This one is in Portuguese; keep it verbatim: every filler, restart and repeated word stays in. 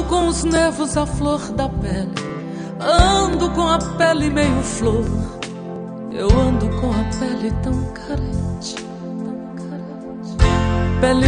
com os nervos à flor da pele, ando com a pele meio flor. Eu ando com a pele tão carente, tão carente. Pele